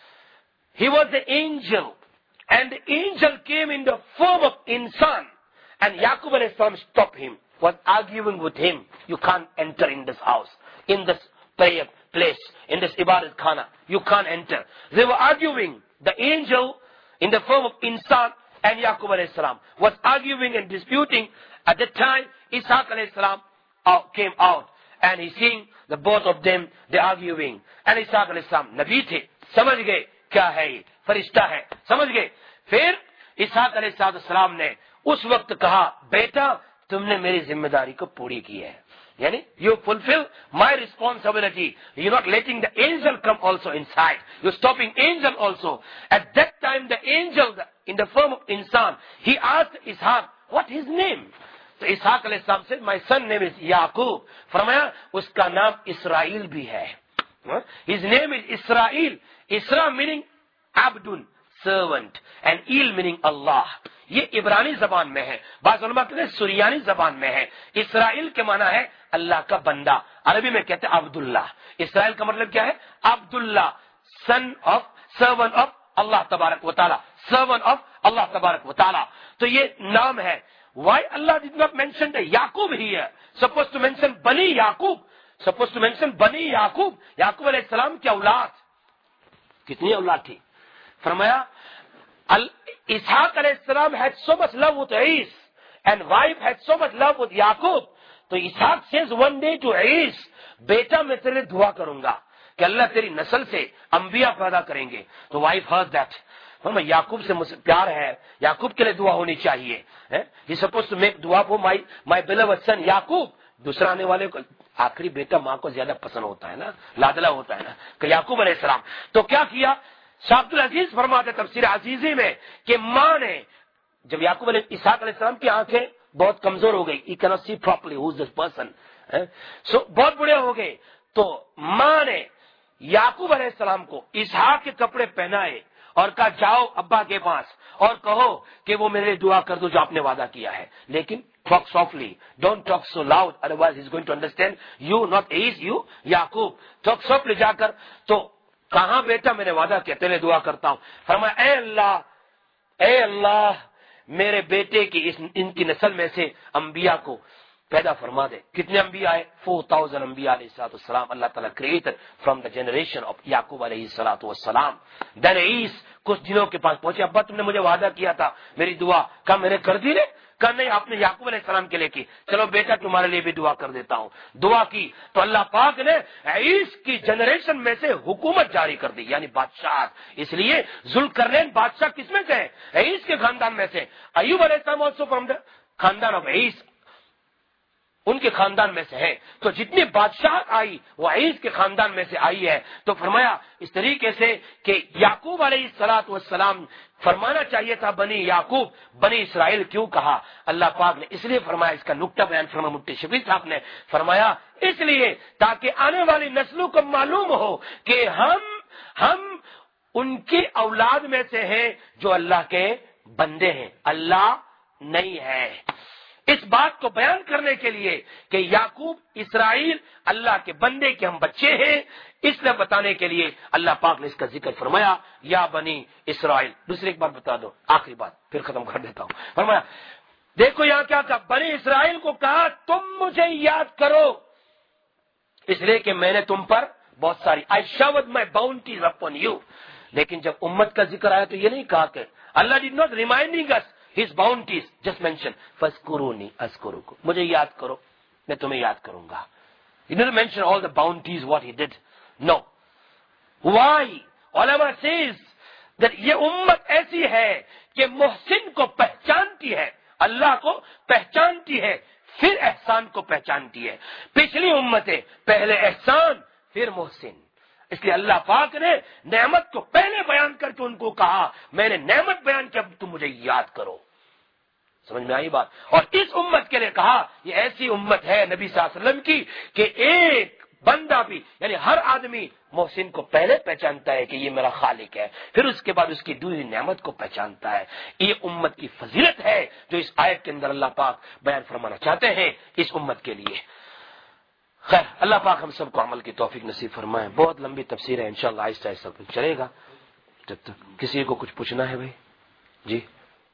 he was the angel, and the angel came in the form of इंसान, एंड याकूब अलैहिस्सलाम stop him, was arguing with him. You can't enter in this house, in this prayer place, in this ibadat khana. You can't enter. They were arguing. The angel in the form of insan and Yaqub alayhi salam was arguing and disputing. At that time, Ishaq alayhi salam came out, and he seeing the both of them, they arguing. And Ishaq alayhi salam नबी थे, समझ गए क्या है ये, फरिश्ता है, समझ गए। फिर इसहाक अलैहि सलाम ने उस वक्त कहा, बेटा तुमने मेरी जिम्मेदारी को पूरी की है, यानी you fulfill my responsibility. You're not letting the angel come also inside. You're stopping angel also. At that time, the angel in the form of insan, he asked Ishaq, what his name? So Ishaq alayhi salam said, my son name is Yaqub. फरमाया उसका नाम Israel भी है. His name is Israel. Isra meaning Abdun, servant, and Il meaning Allah. ये इब्रानी जबान में है, बाज़ उलमा कहते हैं सुरियानी जबान में है। इसराइल के माना है अल्लाह का बंदा, अरबी में कहते हैं अब्दुल्ला। इसराइल का मतलब क्या है? अब्दुल्ला, son of, servant of Allah तबारक व तआला, सर्वेंट ऑफ अल्लाह तबारक व तआला। तो ये नाम है। Why Allah did not mention the Yaqub here? Supposed to mention Bani Yaqub. Supposed to mention Bani Yaqub. याकूब अलैहि सलाम की औलाद कितनी औलाद थी? फरमाया Ishaq alayhi salam had so much love with Is, and wife had so much love with Yaqub. तो Ishaq says one day to Is, बेटा मैं तेरे दुआ करूंगा कि अल्लाह तेरी नस्ल से अंबिया पैदा करेंगे। तो वाइफ heard that, मैं याकूब से मुझे प्यार है, याकूब के लिए दुआ होनी चाहिए। He supposed to make दुआ for my my beloved son याकूब। दूसरा आने वाले को आखिरी बेटा माँ को ज्यादा पसंद होता है ना, लाडला होता है ना, कि याकूब अलैहि सलाम। तो क्या किया? शाह अब्दुल अजीज फरमाते तफसीर अजीजी में कि माँ ने जब याकूब अलैहि इसहाक अलैहि सलाम की आंखें बहुत कमजोर हो गई, he cannot see properly who is this person, so so, बहुत बुढ़े हो गए, तो माँ ने याकूब अलैहि सलाम को इसहाक के कपड़े पहनाए और कहा जाओ अब्बा के पास और कहो कि वो मेरे लिए दुआ कर दो जो आपने वादा किया है, लेकिन talk softly, don't talk so loud, otherwise he's going to understand you, not is you, Yakub, talk softly जाकर। तो कहा बेटा मैंने वादा किया तेरे दुआ करता हूं। फरमाया ए अल्लाह, ए अल्लाह मेरे बेटे की इस इनकी नस्ल में से अंबिया को पैदा फरमा दे। कितने अंबिया है? फोर थाउजेंड अंबिया अलैहिस्सलाम अल्लाह ताला created from the generation of याकूब अलैहिस्सलाम। देन ईस कुछ दिनों के पास पहुंचे, अब्बा तुमने मुझे वादा किया था मेरी दुआ, कहा मैंने कर दी रे? कहा नहीं, आपने याकूब अलैहिस्सलाम के लिए की, चलो बेटा तुम्हारे लिए भी दुआ कर देता हूं। दुआ की तो अल्लाह पाक ने ईस की जनरेशन में से हुकूमत जारी कर दी, यानी बादशाह। इसलिए जुल्करनैन बादशाह किसमें से है? ईस के खानदान में से। अय्यूब अलैहिस्सलाम आल्सो फ्रॉम द खानदान ऑफ ईस, उनके खानदान में से है। तो जितनी बादशाह आई वो ईस के खानदान में से आई है। तो फरमाया इस तरीके से कि याकूब अलैहिस्सलाम फरमाना चाहिए था बनी याकूब, बनी इसराइल क्यों कहा? अल्लाह पाक ने इसलिए फरमाया, इसका नुक्ता बयान फरमाया मुफ्ती शफीक साहब ने, फरमाया इसलिए ताकि आने वाली नस्लों को मालूम हो कि हम हम उनकी औलाद में से हैं जो अल्लाह के बंदे हैं, अल्लाह नहीं है। इस बात को बयान करने के लिए कि याकूब इसराइल अल्लाह के बंदे के हम बच्चे हैं, इसलिए बताने के लिए अल्लाह पाक ने इसका जिक्र फरमाया, या बनी इसराइल। दूसरी एक बात बता दो, आखिरी बात फिर खत्म कर देता हूं। फरमाया देखो यहां क्या कहा, बनी इसराइल को कहा तुम मुझे याद करो इसलिए कि मैंने तुम पर बहुत सारी I showered my bounties upon you. लेकिन जब उम्मत का जिक्र आया तो ये नहीं कहा कि Allah did not reminding us His bounties, just mention, Faskuruni askurukum. मुझे याद करो, मैं तुम्हें याद करूंगा. He didn't mention all the bounties, what he did. No. Why? Ulama says that ये उम्मत ऐसी है कि मुहसिन को पहचानती है, अल्लाह को पहचानती है, फिर एहसान को पहचानती है। पिछली उम्मतें पहले एहसान फिर मुहसिन, اس لیے اللہ پاک نے نعمت کو پہلے بیان کر کے ان کو کہا میں نے نعمت بیان کی اب تم مجھے یاد کرو. سمجھ میں آئی بات؟ اور اس امت کے لیے کہا یہ ایسی امت ہے نبی صلی اللہ علیہ وسلم کی کہ ایک بندہ بھی یعنی ہر آدمی محسن کو پہلے پہچانتا ہے کہ یہ میرا خالق ہے، پھر اس کے بعد اس کی دی ہوئی نعمت کو پہچانتا ہے. یہ امت کی فضیلت ہے جو اس آیت کے اندر اللہ پاک بیان فرمانا چاہتے ہیں اس امت کے لیے. خیر اللہ پاک ہم سب کو عمل کی توفیق نصیب فرمائے. بہت لمبی تفسیر ہے، انشاءاللہ آہستہ آہستہ کچھ چلے گا. جب تک کسی کو کچھ پوچھنا ہے بھائی جی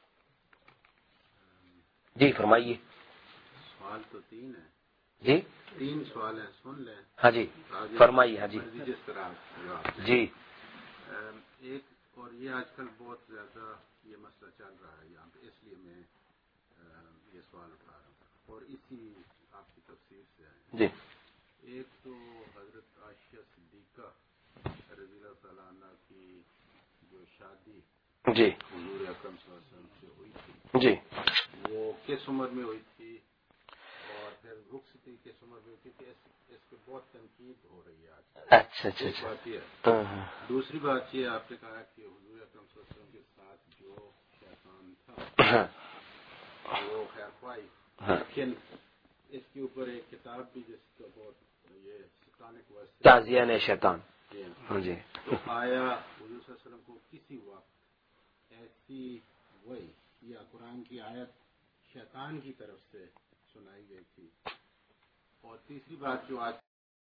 جی فرمائیے. سوال تو تین ہے. جی تین سوال ہیں، سن لیں. ہاں جی فرمائیے. ہاں جی جس طرح جی ایک اور یہ آج کل بہت زیادہ یہ مسئلہ چل رہا ہے یہاں پہ، اس لیے میں یہ سوال اٹھا رہا ہوں اور اسی آپ کی تفسیر سے آئے. جی ایک تو حضرت عائشہ صدیقہ رضی اللہ تعالیٰ عنہ کی جو شادی جی حضور اکرم صلی اللہ علیہ وسلم سے ہوئی تھی جی وہ کس عمر میں ہوئی تھی اور پھر رخصتی کس عمر میں ہوئی تھی کہ اس, اس پہ بہت تنقید ہو رہی ہے آج. اچھا اچھا ایک اچھا بات یہ ہے. دوسری بات یہ آپ نے کہا کہ حضور اکرم صلی اللہ علیہ وسلم کے ساتھ جو شیطان تھا وہ خیر پائی، لیکن اس کے اوپر ایک کتاب بھی جس کا بہت یہ ستانک واسطے تازیان شیطان. ہاں جی تو آیا حضور صلی اللہ علیہ وسلم کو کسی وقت ایسی وحی یا قرآن کی آیت شیطان کی طرف سے سنائی گئی تھی؟ اور تیسری بات جو آج